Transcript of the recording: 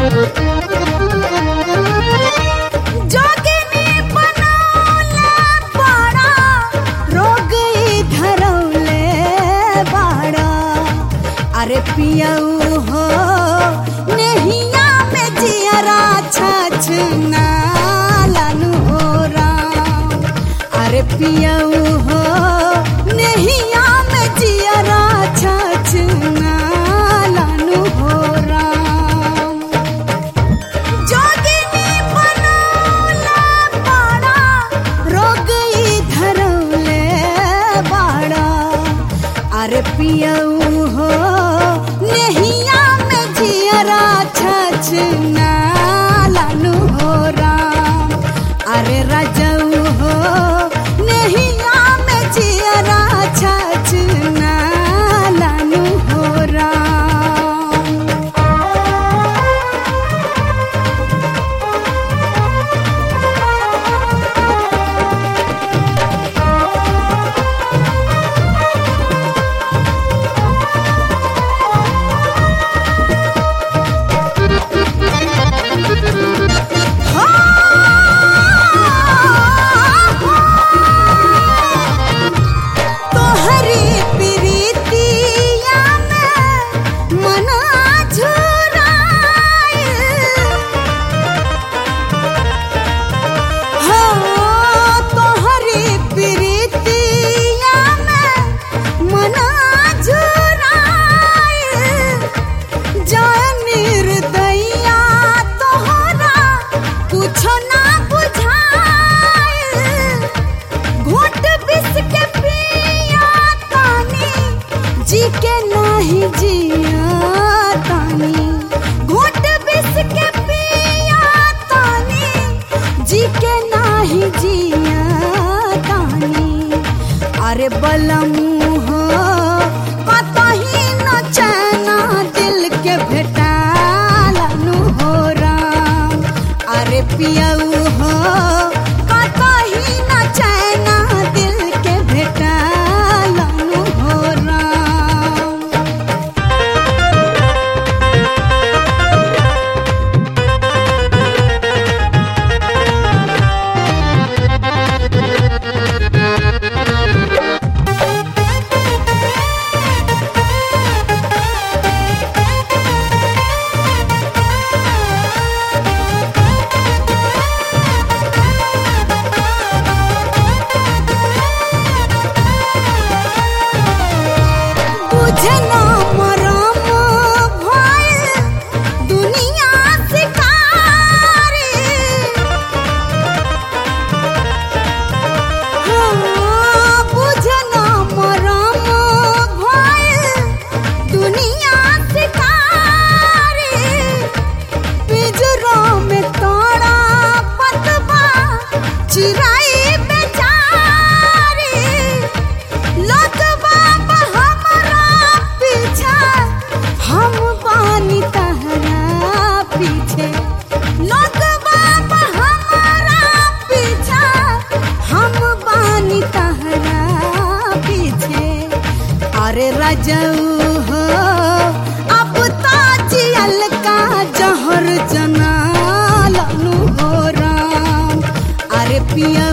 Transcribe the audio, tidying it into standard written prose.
जोगिनी बनौले बाड़ा रोग धरौले बाड़ा। अरे पियऊ हो नहिया में जियरा छछना लानु हो राम। अरे पियऊ हो नहिया में जियरा छछना लानु हो राम। जोगिनी बनौले बाड़ा रोग धरौले बाड़ा। अरे पियऊ हो नहिया में जियरा छछना लानु हो राम। अरे राजऊ हो नहिया में जियरा छछना लानु हो राम। तोहरी प्रीतिया में मना झुराए। हो तोहरी प्रीतिया में मना झुराए। जान निर्दया तोहरा कुछो ना बुझाए। घोट बिस के पिया तानी जी के नाही जिया तानी। घोट बिस के पिया तानी जी के नाही जिया तानी। अरे बलमू हो कतही न चैना दिल के भेटालनु हो राम। अरे पियऊ हो कतही न चैना दिल के भेटालनु हो राम। बुझे ना मरम भइल दुनिया शिकारी। हाँ, बुझे ना मरम भइल दुनिया शिकारी। पिंजरा में ताड़ा पतबा चिराई बेचारी। लगवा हमरा पीछे हम बानी तहरा पीछे। लगवा हमरा पीछे हम बानी तहरा पीछे। अरे राजऊ हो अब ताजियल का जहर जना लानु हो राम। अरे पिया